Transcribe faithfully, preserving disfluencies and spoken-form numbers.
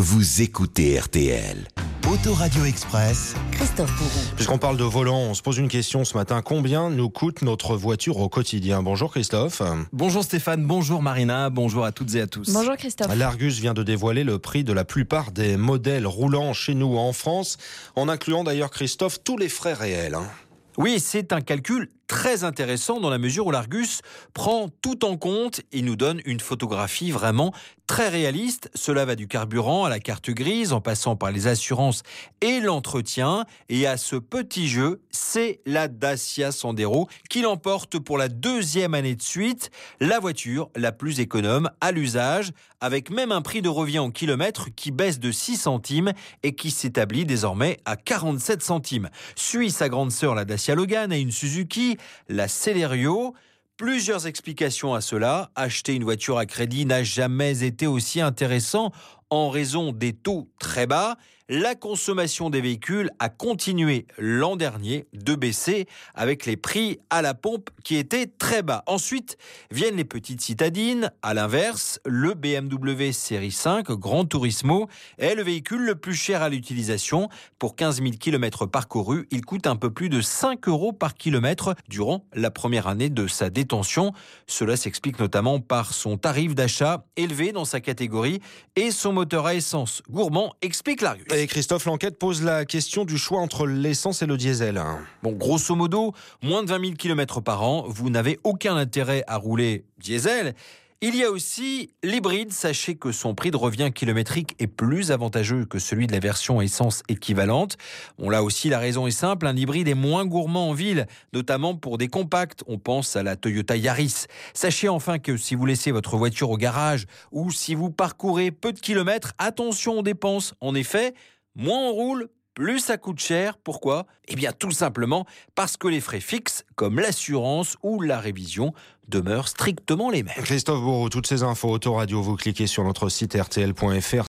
vous écoutez R T L. Autoradio Express, Christophe Bourron. Puisqu'on parle de volant, on se pose une question ce matin. Combien nous coûte notre voiture au quotidien? Bonjour Christophe. Bonjour Stéphane, bonjour Marina, bonjour à toutes et à tous. Bonjour Christophe. L'Argus vient de dévoiler le prix de la plupart des modèles roulant chez nous en France, en incluant d'ailleurs, Christophe, tous les frais réels. Hein. Oui, c'est un calcul très intéressant dans la mesure où l'Argus prend tout en compte et nous donne une photographie vraiment très réaliste. Cela va du carburant à la carte grise en passant par les assurances et l'entretien. Et à ce petit jeu, c'est la Dacia Sandero qui l'emporte pour la deuxième année de suite. La voiture la plus économe à l'usage, avec même un prix de revient au kilomètre qui baisse de six centimes et qui s'établit désormais à quarante-sept centimes. Suit sa grande sœur la Dacia Logan et une Suzuki, la Celerio. Plusieurs explications à cela. Acheter une voiture à crédit n'a jamais été aussi intéressant en raison des taux très bas. La consommation des véhicules a continué l'an dernier de baisser avec les prix à la pompe qui étaient très bas. Ensuite viennent les petites citadines. À l'inverse, le B M W Série cinq Gran Turismo est le véhicule le plus cher à l'utilisation. Pour quinze mille kilomètres parcourus, il coûte un peu plus de cinq euros par kilomètre durant la première année de sa détention. Cela s'explique notamment par son tarif d'achat élevé dans sa catégorie et son moteur à essence gourmand, explique l'Argus. Et Christophe, l'enquête pose la question du choix entre l'essence et le diesel. Bon, grosso modo, moins de vingt mille kilomètres par an, vous n'avez aucun intérêt à rouler diesel. Il y a aussi l'hybride. Sachez que son prix de revient kilométrique est plus avantageux que celui de la version essence équivalente. Bon, là aussi, la raison est simple. Un hybride est moins gourmand en ville, notamment pour des compacts. On pense à la Toyota Yaris. Sachez enfin que si vous laissez votre voiture au garage ou si vous parcourez peu de kilomètres, attention aux dépenses. En effet, moins on roule, plus ça coûte cher. Pourquoi ? Eh bien, tout simplement parce que les frais fixes, comme l'assurance ou la révision, demeurent strictement les mêmes. Christophe Bourron, toutes ces infos Autoradio, vous cliquez sur notre site R T L point F R.